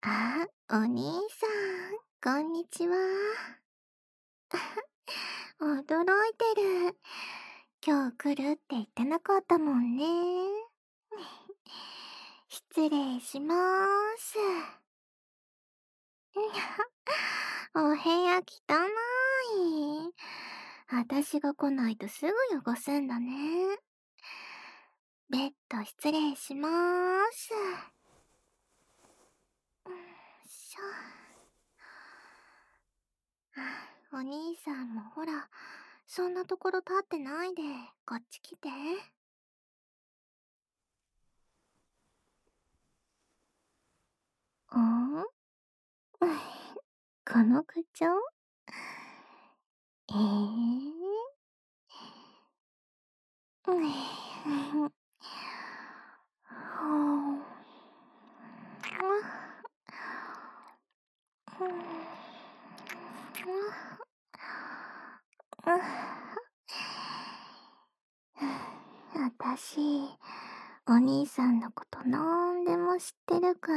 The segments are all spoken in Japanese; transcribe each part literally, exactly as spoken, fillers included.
あ、お兄さん、こんにちは。驚いてる。今日来るって言ってなかったもんね。失礼しまーす。お部屋汚い。私が来ないとすぐ汚すんだね。ベッド失礼しまーす。よいしょ。お兄さんもほら、そんなところ立ってないで、こっち来て。んこの口調えぇ、ー、うん、あたし、お兄さんのことなんでも知ってるから、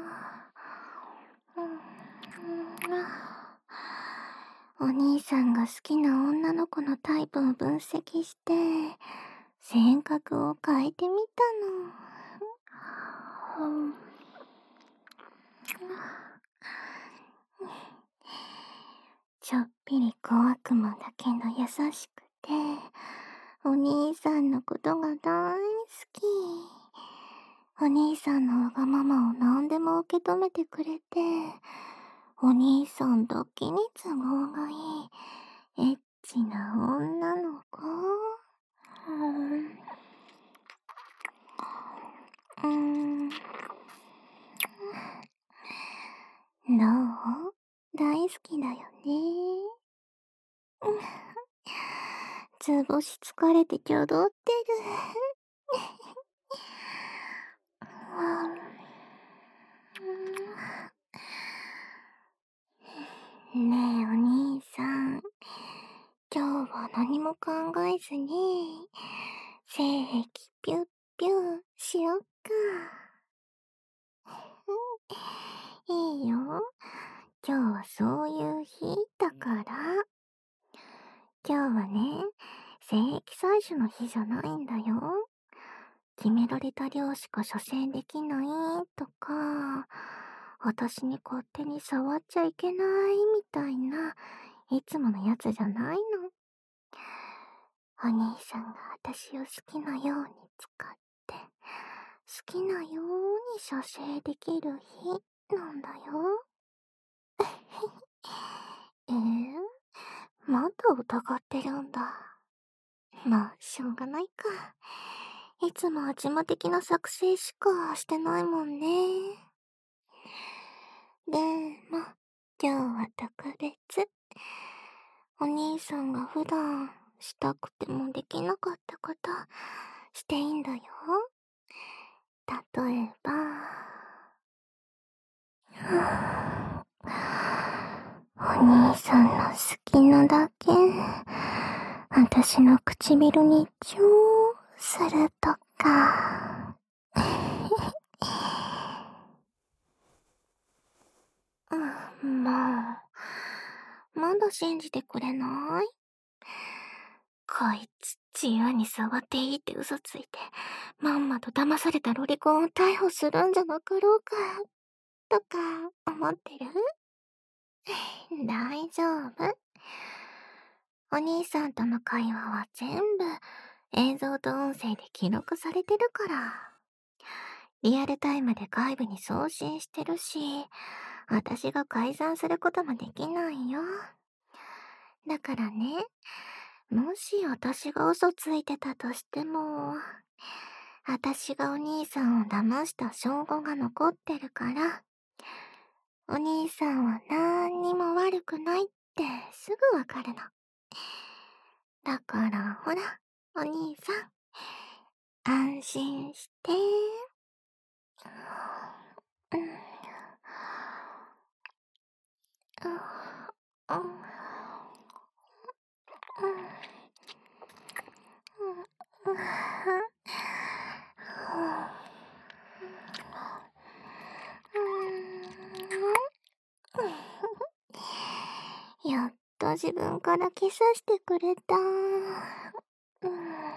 お兄さんが好きな女の子のタイプを分析して、性格を変えてみたの。ちょっぴり小悪魔だけど優しくて、お兄さんのことが大好き。お兄さんのわがままを何でも受け止めてくれて、お兄さんだけに都合がいい、エッチな女の子。うーん。どう？大好きだよね。図星疲れてちょどってる。ねえお兄さん、今日は何も考えずに、精液ピュッピュッしよっか。いいよ。今日はそういう日だから。今日はね、精液採取の日じゃないんだよ。決められた量しか射精できないとか、私に勝手に触っちゃいけないみたいな、いつものやつじゃないの。お兄さんが私を好きなように使って、好きなように射精できる日なんだよ。えー、まだ疑ってるんだ。まあ、しょうがないか。いつもは自魔的な作成しかしてないもんね。でも、今日は特別。お兄さんが普段したくてもできなかったことしていいんだよ。例えば、お兄さんの好きなだけ、私の唇にチューするとか。うん、もう、まだ信じてくれない？こいつ、自由に触っていいって嘘ついて、まんまと騙されたロリコンを逮捕するんじゃなかろうか、とか、思ってる？大丈夫。お兄さんとの会話は全部、映像と音声で記録されてるから。リアルタイムで外部に送信してるし、私が改ざんすることもできないよ。だからね、もし私が嘘ついてたとしても、私がお兄さんを騙した証拠が残ってるから、お兄さんは何にも悪くないってすぐわかるの。だからほら、お兄さん、安心して。うん、うん、うんと自分からキスしてくれた。うん、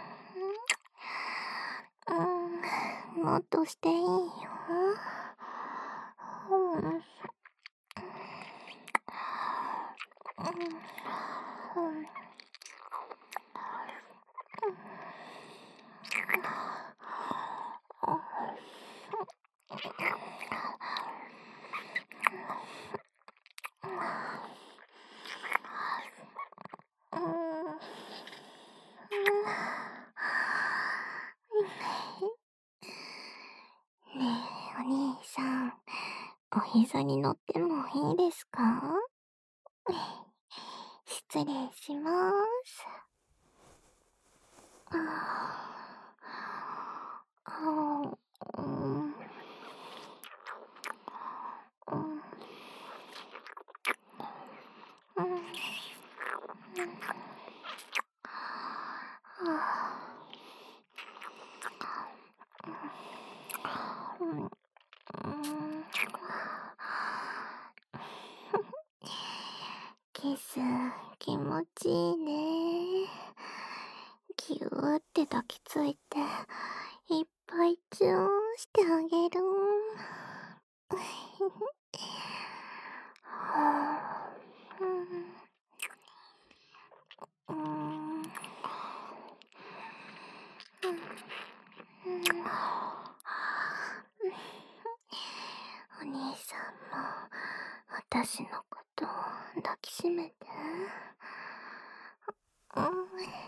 うん、もっとしていいよ。うん、うん、うん。ねえ、お兄さん、お膝に乗ってもいいですか？失礼します。ああ、うん、うん、うん、うん、うん。キス、気持ちいいね。ぎゅーって抱きついて、いっぱいチューンしてあげる。うん、うん、お兄さんも私のこと抱きしめて。うん、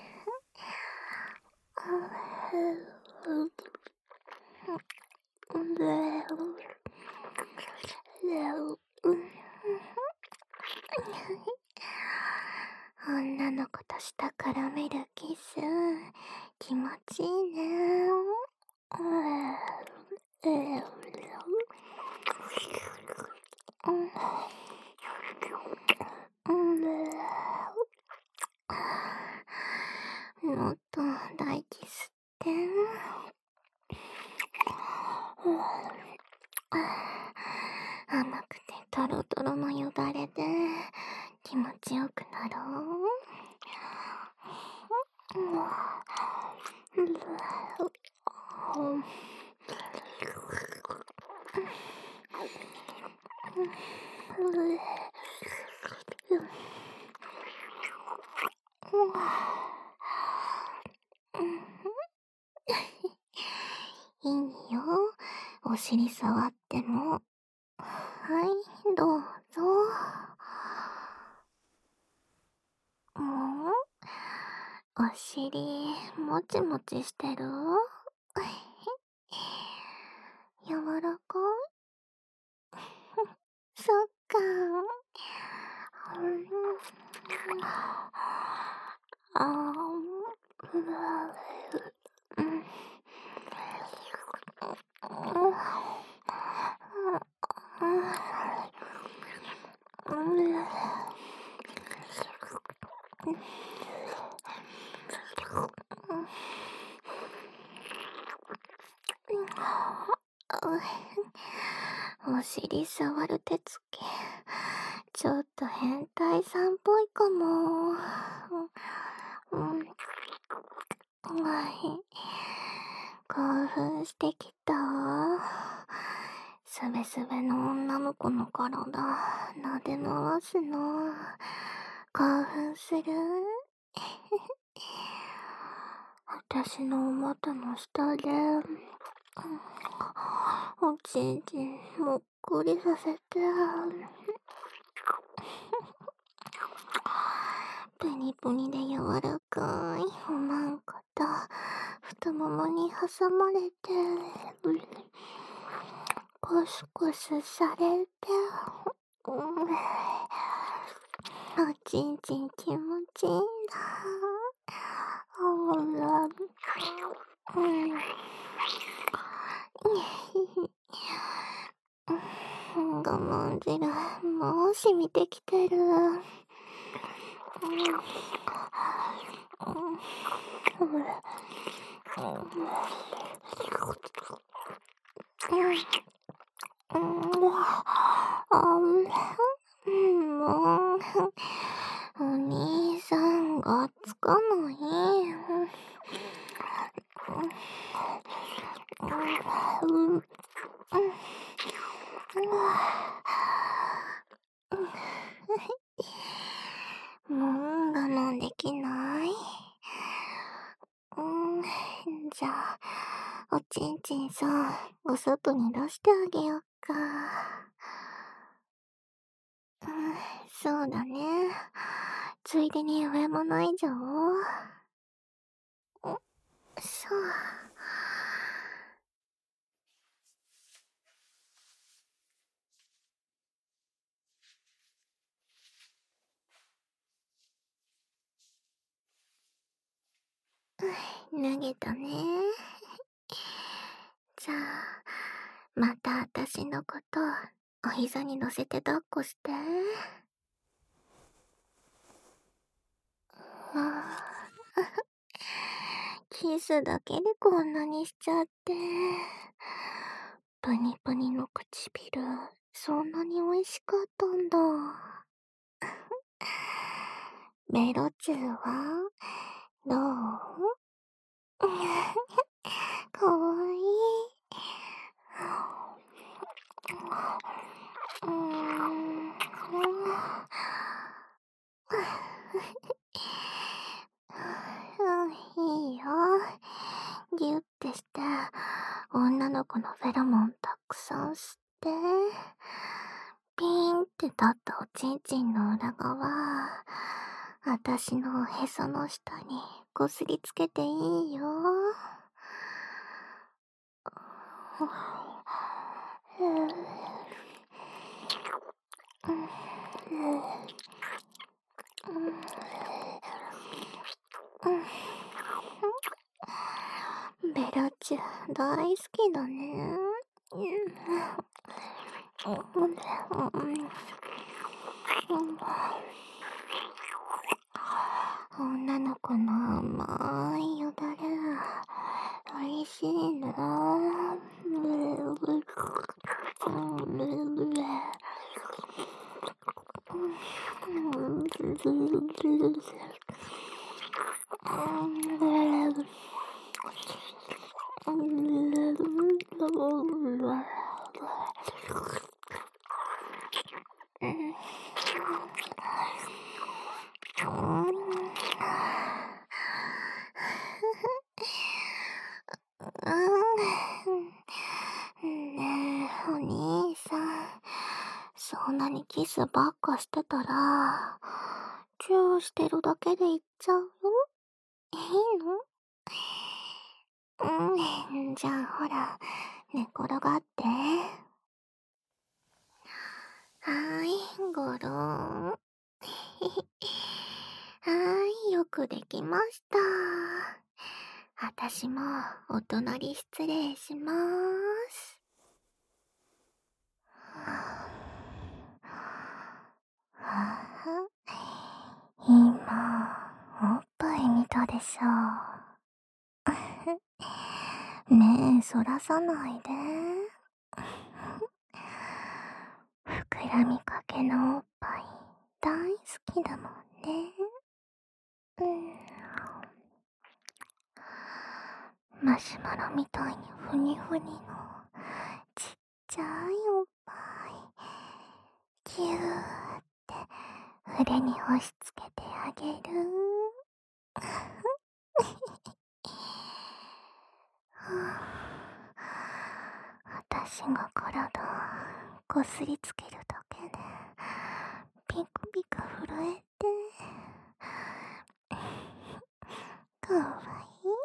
女の子と下から見るキス、気持ちいいね。もっと大キスって。甘くてトロトロのよだれで気持ちよくなろう。いいよ、お尻触っても。はい、どうぞ。うん、お尻、もちもちしてる？柔らかい？そっか。うん、あー、うん、お尻触る手つき、ちょっと変態さんっぽいかも。うん、はい。興奮してきた。すべすべの女の子の体、撫で回すの。興奮する？私のお股の下で、おちんちんもっくりさせて。プニプニで柔らかいおまんこと太ももに挟まれて、コスコスされて、うん、おちんちん気持ちいいな。ほら、うん、我慢汁もう染みてきてる。もう、 もう我慢できない。うーん、じゃあ、おちんちんさん、お外に出してあげよっか。うん、そうだね。ついでに上もないじゃん。そう。脱げたね。じゃあ、また私のことお膝に乗せて抱っこして。あキスだけでこんなにしちゃって。プニプニの唇、そんなに美味しかったんだ。ベロチューはどう？かわいい。うーん。うん、いいよ。ギュッてして、女の子のフェロモンたくさん吸って、ピーンって立ったおちんちんの裏側、あたしのおへその下にこすりつけていいよ。ベラチュ大好きだね。女の子の甘いよだれ、おいしいな。ねえ、お兄さん。そんなにキスばっかしてたら、チューしてるだけでいっちゃうよ。いいの？うん、じゃあほら、寝転がって。はーい、ごろーん。はーい、よくできました。あたしもお隣失礼しまーす。はぁ、今、おっぱい見たでしょ。目そらさないで。膨らみかけのおっぱい大好きだもんね。うん。マシュマロみたいにふにふにのちっちゃいおっぱい、キューって腕に押し付けてあげる。私が体こすりつけるだけでピクピク震えてかわいい。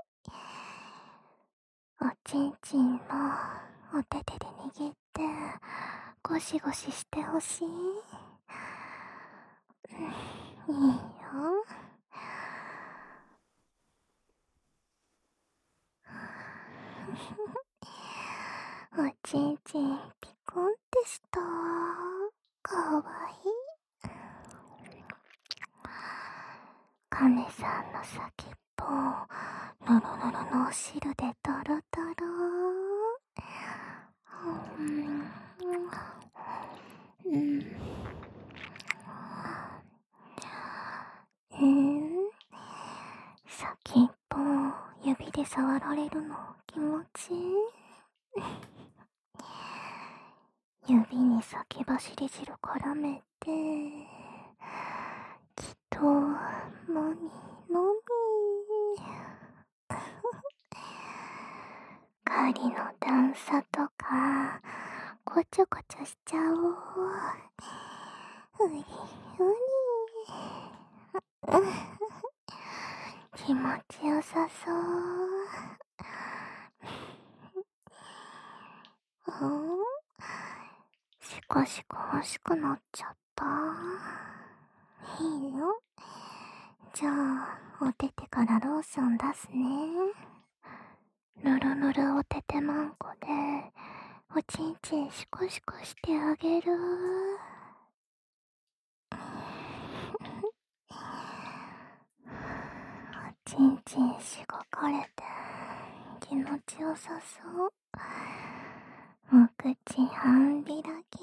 おちんちんもお手手で握ってゴシゴシしてほしい。いいよ。おちんちんピコンってした。かわいい。カメさんの先っぽ、ノロノロのお汁でトロトロ。うん、うん、うん、先っぽ指で触られるの気持ちいい。指にに先走り汁絡めて、きっと、もみもみ。狩りの段差とか、こちょこちょしちゃおう。うりうり。気持ちよさそう。うん？しこしこ欲しくなっちゃった。いいよ。じゃあ、おててからローション出すね。ぬるぬるおててまんこで、おちんちんしこしこしてあげる。おちんちんしごかれて、気持ちよさそう。お口半開き。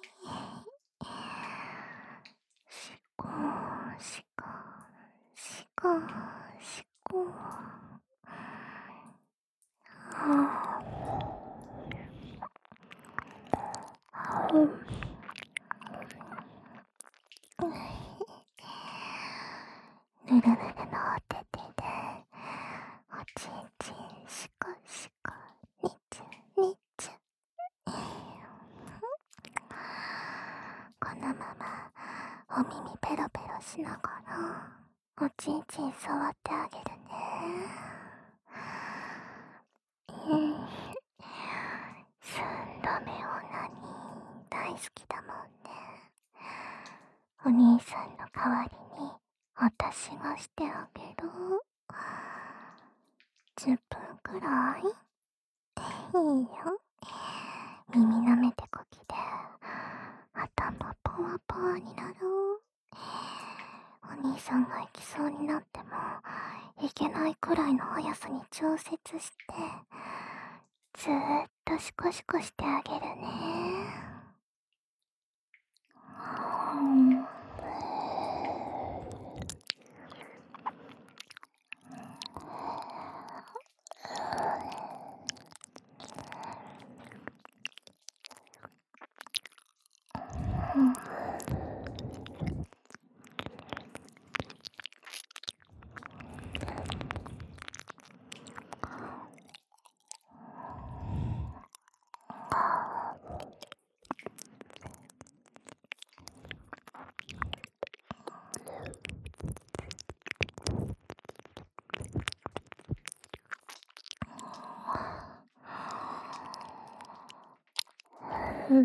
しこしこしこしこ。はあ、うん。ぬるぬるのおててで、おちんちんしこしこ、にちゅにちゅ。このまま、お耳ペロペロしながら、おちんちん触ってあげるね。うん。寸止めオナニー大好きだもんね。お兄さんの代わりに私がしてあげる。じゅっぷんくらい？いいよ。耳舐めてこきで頭ポワポワになる。お兄さんが行きそうになってもいけないくらいの速さに調節して、ずーっとシコシコしてあげるね。うん。うん。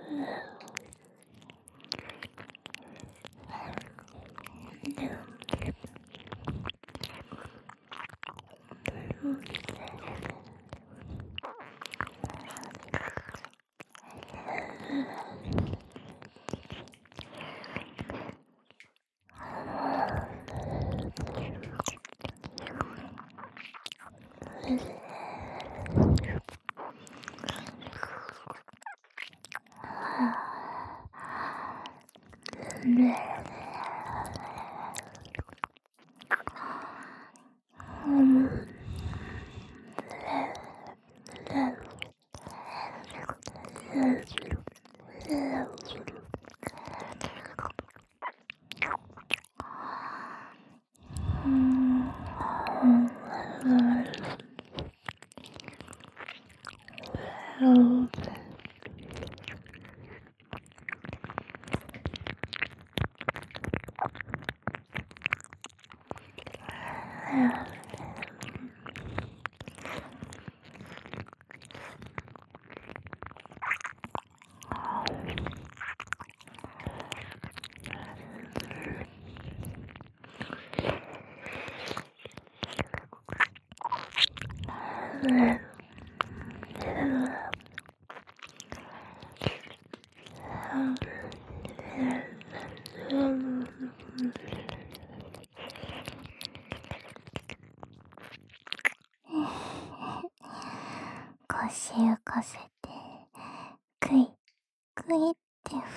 腰浮かせて、くい、くいって振って、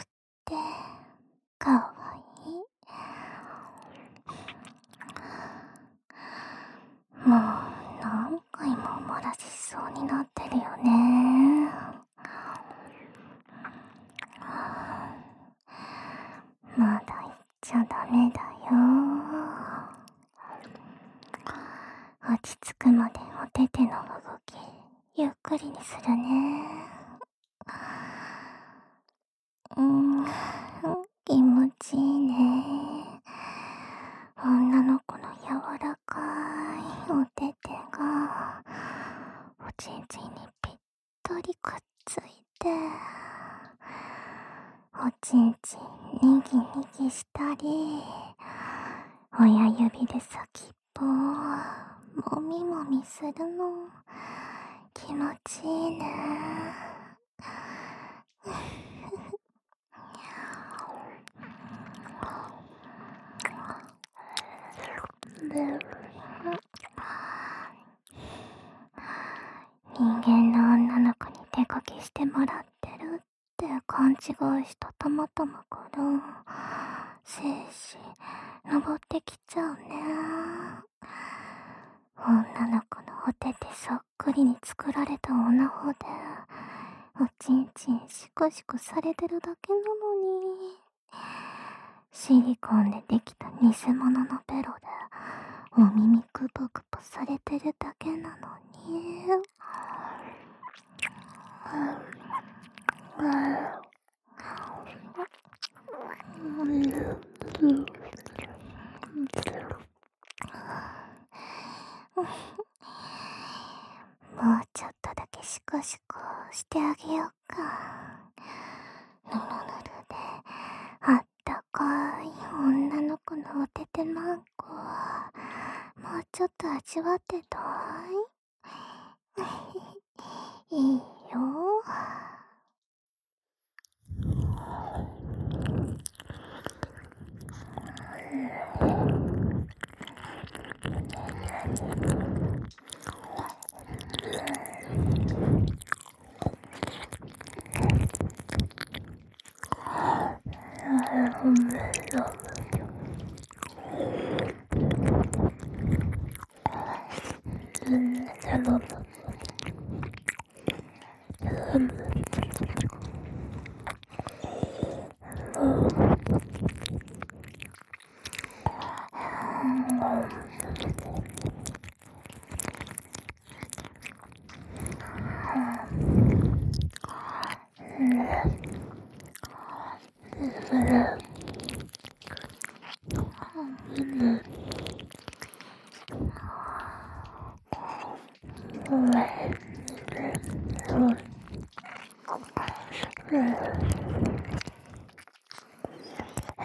かわいい。もう何回も漏らしそうになってるよね。まだ言っちゃダメだよ。落ち着くまでお手手の動きゆっくりにするね。うーん、気持ちいいね。女の子の柔らかいお手手がおちんちんにぴったりくっついて、おちんちんにぎにぎしたり、親指で先っぽをもみもみするの気持ちいいね。人間の女の子に手こきしてもらってるって勘違いしたたまたまから精子登ってきちゃうね。女の子のお手手そっくりに作られたオナホでおちんちんシコシコされてるだけなのに、シリコンでできた偽物のベロでお耳クポクポされてるだけなのに。もうちょっとだけシコシコしてあげようか。ぬるぬるであったかい女の子のお手手マンコ、もうちょっと味わってたいいいよ。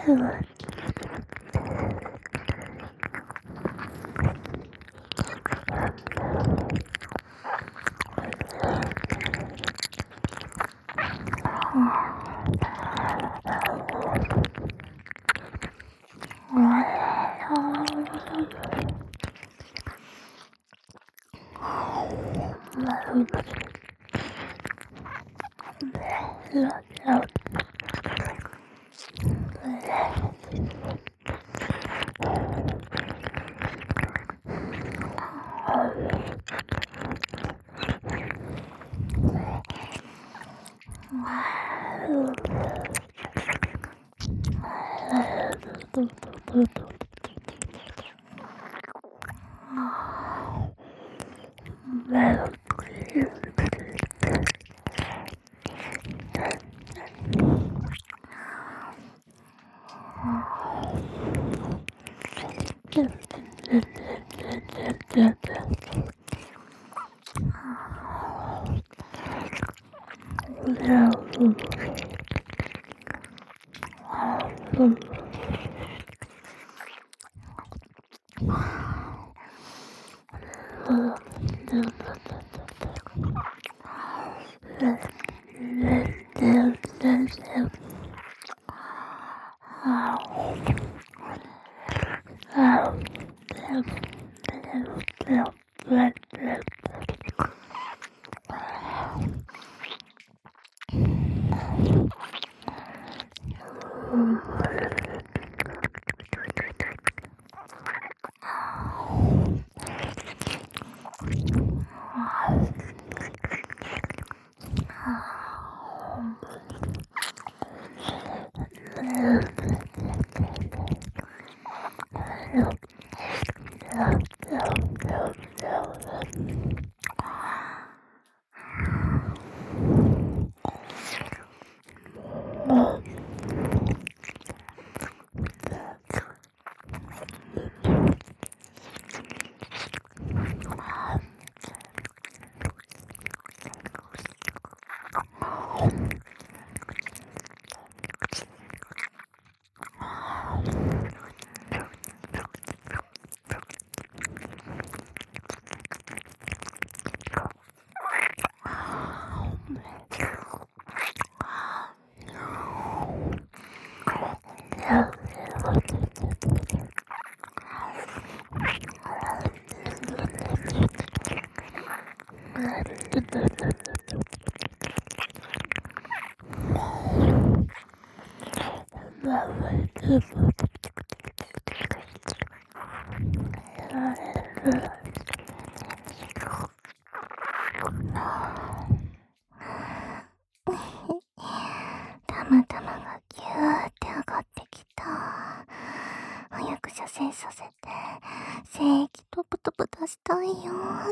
玉玉がギューって上がってきた。早く射精させて、精液トプトプ出したいよーって。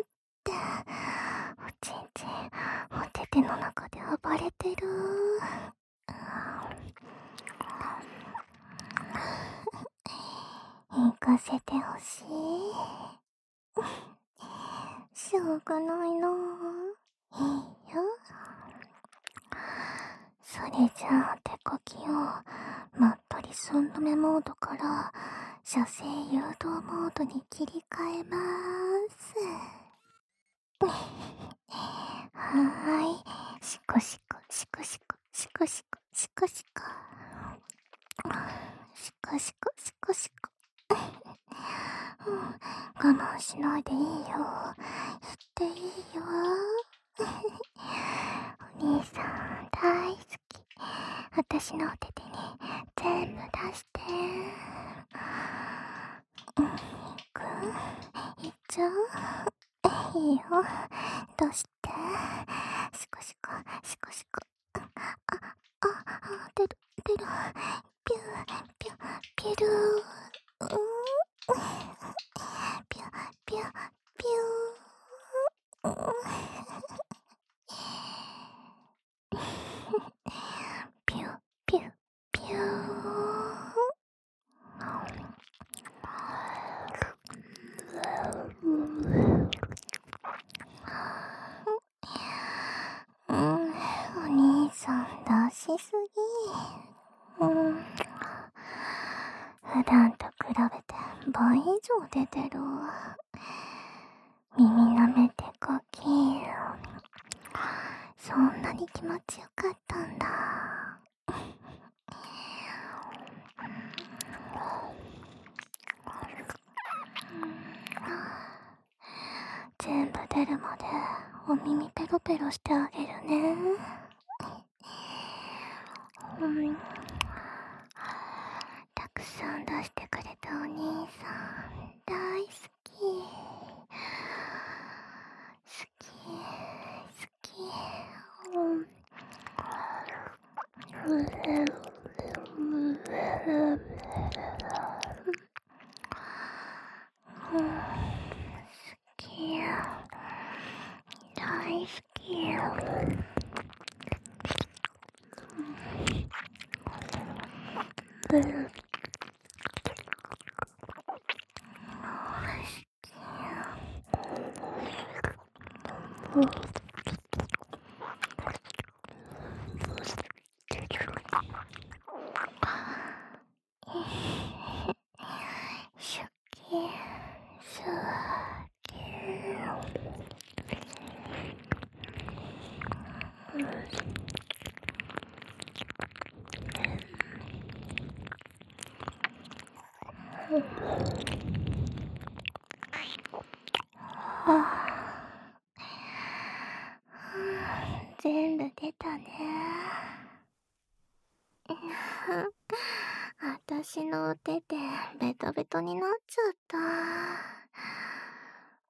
おちんちん、おてての中で暴れてる。行かせてほしい。しょうがないなぁ。いいよ。それじゃあ手こきをまったり寸止めモードから射精誘導モードに切り替えまーす。はーい。シコシコシコシコシコシコシコシコシコシコシコシコうん、我慢しないでいいよ。言っていいよ。お兄さん大好き。私のお手手に全部出して。うん、行く？行っちゃう？いいよ。どうして？シコシコ、シコシコ。あ、あ、あ、出る、出る。ピュー、ピュー、ピュルー。うんピュピュピュー、うん、ピュピュピュー。うん、お兄さん出しすぎ。うん、 普段と比べて倍以上出てる。耳舐めてコキン。そんなに気持ちよかったんだ。全部出るまでお耳ペロペロしてあげるね。うん、たくさん出してくれたお兄さん大好き。好き好き。うん、好き、大好き。うんシュキスキ全部出たね。あたしのお手でベトベトになっちゃった。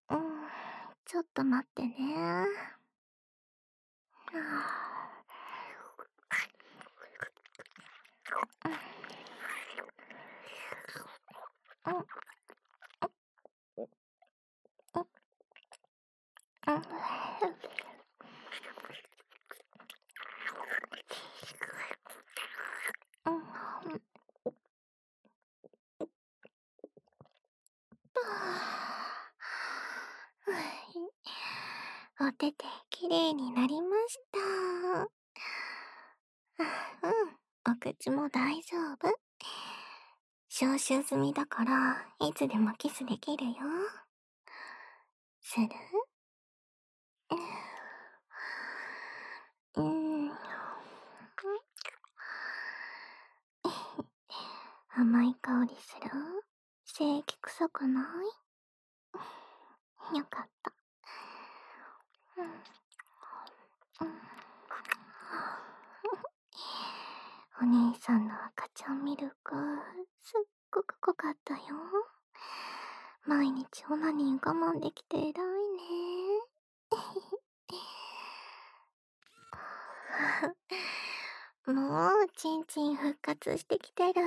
うん、ちょっと待ってね。うん、うん、うん。お手手きれいになりました。うん、お口も大丈夫。消臭済みだからいつでもキスできるよ。する？うん。甘い香りする？精液臭くない？よかった。うん、うん、お兄さんの赤ちゃんミルクすっごく濃かったよ。毎日オナニー我慢できて偉いね。もうチンチン復活してきてる。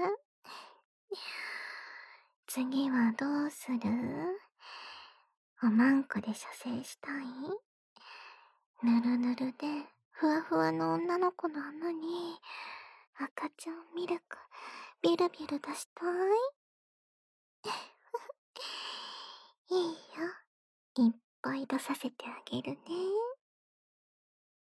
次はどうする？おまんこで射精したい？ぬるぬるでふわふわの女の子の穴に赤ちゃんミルクビルビル出したい？いいよ、いっぱい出させてあげるね。